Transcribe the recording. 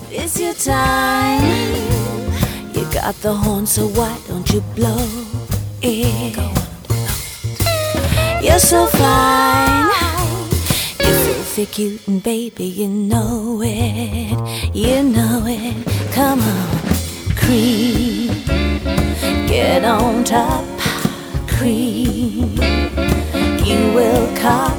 It's your time. You got the horn, so why don't you blow it? You're so fine. You feel cute, and baby, you know it. You know it. Come on, creep. Get on top, creep. You will cop